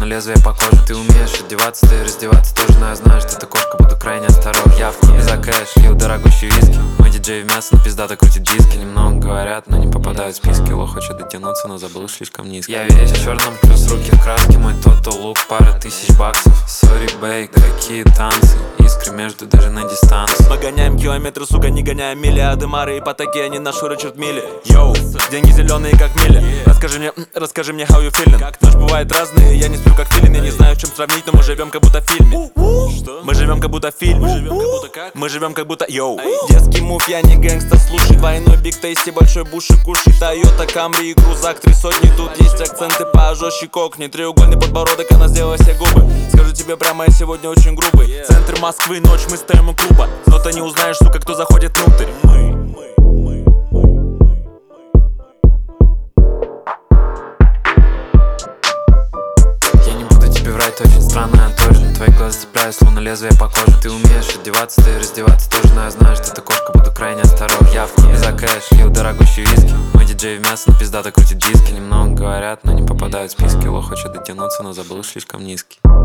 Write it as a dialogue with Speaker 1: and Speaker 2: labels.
Speaker 1: словно лезвие по коже. Ты умеешь одеваться, ты раздеваться тоже, но я знаю, что ты кошка, буду крайне осторожен. Я в клубе за кэш, лил дорогущий виски. Мой диджей в мясо, но пиздато крутит диски. Немного говорят, но не попадают в списки. Лох хочет дотянуться, но забыл слишком низко. Я весь в черном, плюс руки в краске. Мой тотал лук, пара тысяч баксов. Сори, бейк, какие танцы. Искры между даже на дистанции.
Speaker 2: Мы гоняем километры, сука, не гоняем мили. А дымары ипотеки, они нашу Ричард Милли. Йоу, деньги зеленые, как мили. Расскажи мне, how you feeling. Ночь бывает разные, я не сплю как филин. Я не знаю, в чем сравнить, но мы живем как будто в фильме. Мы живем как будто в фильме. Мы живем как будто, йоу. Детский мув, я не гэнгста, слушай. Двойной биг тейсти, большой буш и кушай. Тойота, Камри и крузак, 3 сотни. Тут есть акценты пожестче, кокни. Треугольный подбородок, она сделала себе губы. Скажу тебе прямо, я сегодня очень грубый. Центр Москвы, ночь, мы стоим у клуба. Но ты не узнаешь, сука, кто заходит внутрь.
Speaker 1: Врать очень странно, я тоже. Твои глаза цепляют, словно лезвие по коже. Ты умеешь одеваться, ты раздеваться тоже, но я знаю, что ты кошка, буду крайне осторожен. Я в клубе за кэш, лил дорогущий виски. Мой диджей в мясо, но пиздато крутит диски. Немного говорят, но не попадают в списки. Лох хочет дотянуться, но забыл слишком низкий.